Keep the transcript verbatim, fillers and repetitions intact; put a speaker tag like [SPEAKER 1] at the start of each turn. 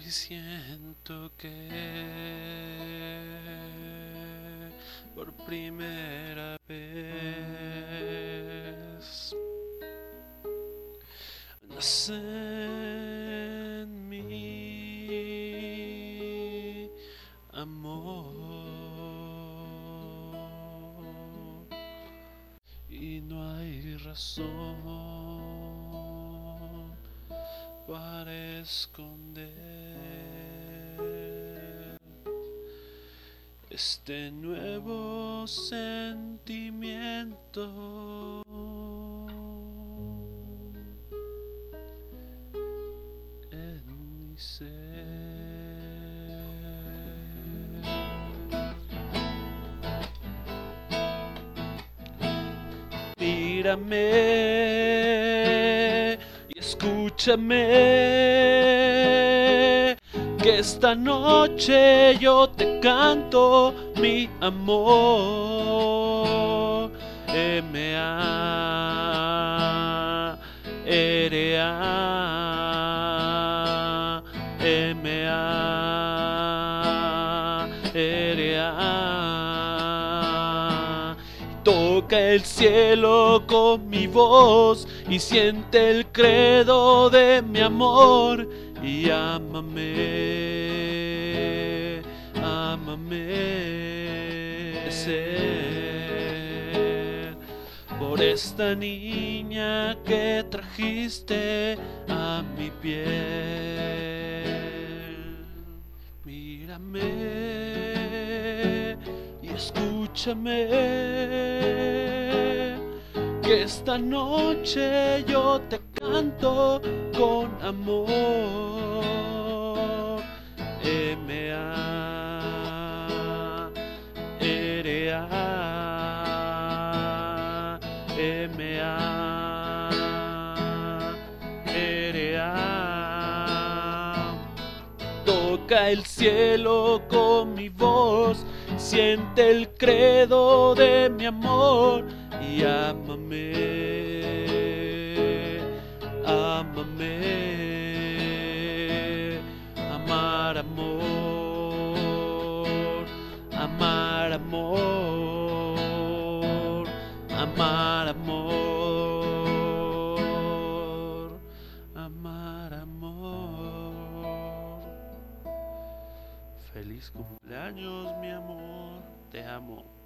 [SPEAKER 1] Y siento que por primera vez nace en mí amor y no hay razón para esconder este nuevo sentimiento en mi ser. Mírame y escúchame, que esta noche yo te canto mi amor. M A R A M A R A. Toca el cielo con mi voz y siente el credo de mi amor. Y ámame, ámame, ser por esta niña que trajiste a mi piel. Mírame y escúchame, que esta noche yo te canto con amor. M A R A M A R A. Toca el cielo con mi voz, siente el credo de mi amor. Y ámame, ámame, amar amor, amar amor, amar amor, amar amor. Feliz cumpleaños, mi amor, te amo.